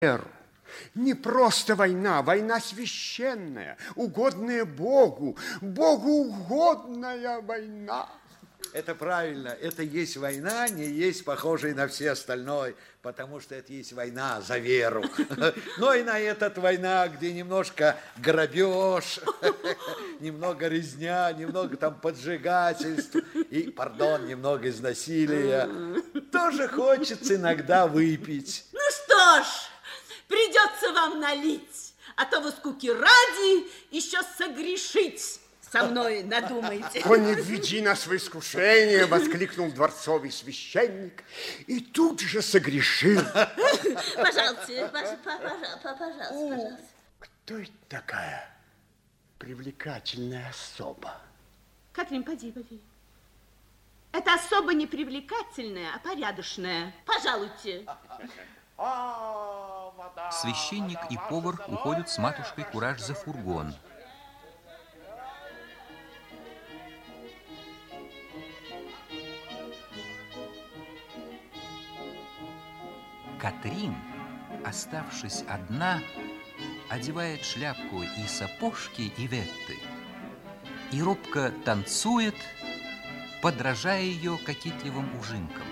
веру. Не просто война, война священная, угодная Богу, Богу угодная война. Это правильно, это есть война, не есть похожей на все остальное, потому что это есть война за веру. Но и на этот война, где немножко грабеж, немного резня, немного там поджигательств и, пардон, немного из насилия. Тоже хочется иногда выпить. Ну что ж, придется вам налить, а то вы скуки ради еще согрешить со мной надумаете. «О, не введи нас в искушение!» — воскликнул дворцовый священник и тут же согрешил. Пожалуйста, пожалуйста. Кто это такая привлекательная особа? Катрин, поди. Это особо не привлекательная, а порядочная. Пожалуйте. Священник и повар уходят с матушкой Кураж за фургон. Катрин, оставшись одна, одевает шляпку и сапожки Иветты и робко танцует, подражая ее кокетливым ужимкам.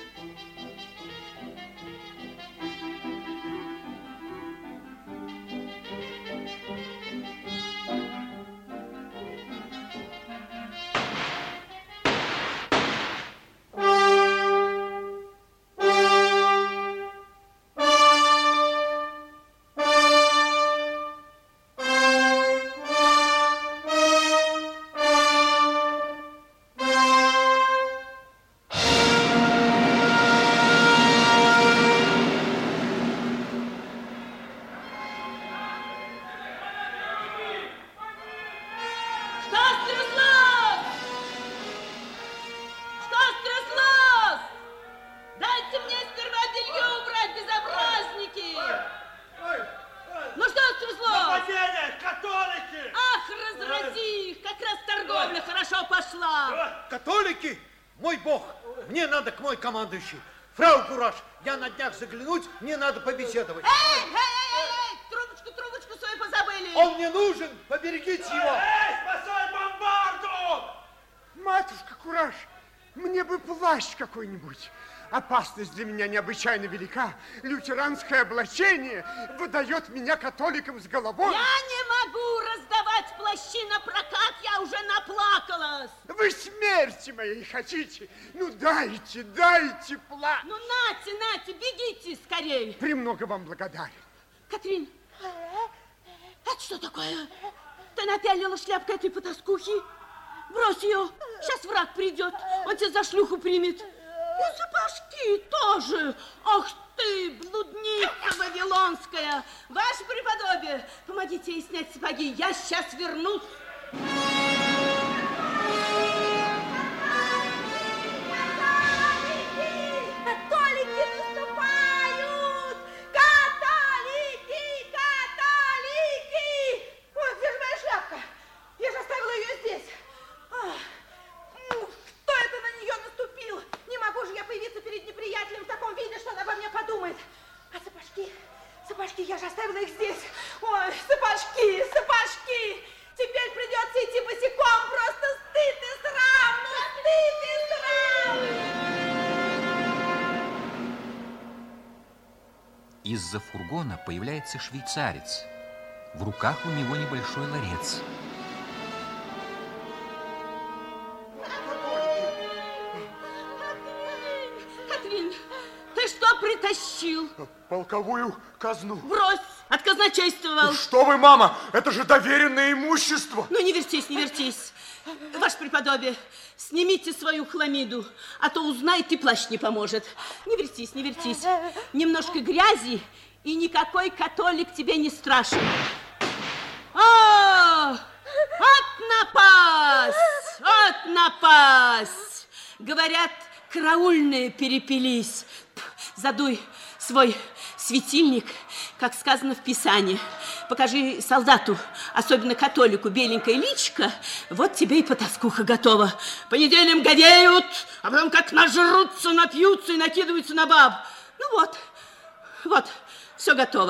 Католики? Мой бог, мне надо к мой командующий. Фрау Кураж, я на днях заглянуть, мне надо побеседовать. Эй, трубочку свою позабыли. Он мне нужен, поберегите его. Эй, спасай бомбарду! Матушка Кураж, мне бы плащ какой-нибудь. Опасность для меня необычайно велика. Лютеранское облачение выдает меня католикам с головой. Я не могу раздавать плащи на прокат, я уже наплакалась. Вы смерти моей хотите? Ну, дайте плащ. Ну, нате, бегите скорее. Премного вам благодарен. Катрин, это что такое? Ты напялила шляпку этой потаскухи? Брось ее, сейчас враг придет, он тебя за шлюху примет. И сапожки тоже. Ах ты, блудница вавилонская. Ваше преподобие, помогите ей снять сапоги. Я сейчас вернусь. Католики наступают! Католики! Ой, где же моя шляпка? Я же оставила ее здесь. Кто это на нее наступил? Не могу же я появиться перед неприятелем в таком виде, что он обо мне подумает. А сапожки, я же оставила их здесь. Ой, сапожки. Теперь придется идти босиком. Просто стыд и срам. Из-за фургона появляется швейцарец. В руках у него небольшой ларец. Катрин, ты что притащил? Полковую казну. Брось, от казначействовал. Что вы, мама, это же доверенное имущество. Ну, не вертись. Ваше преподобие, снимите свою хламиду, а то узнает и плащ не поможет. Не вертись. Немножко грязи, и никакой католик тебе не страшен. От напасть! Говорят, караульные перепились. Задуй свой светильник, как сказано в Писании. Покажи солдату, особенно католику, беленькое личико, вот тебе и потаскуха готова. По неделям говеют, а потом как нажрутся, напьются и накидываются на баб. Ну вот, Все готово.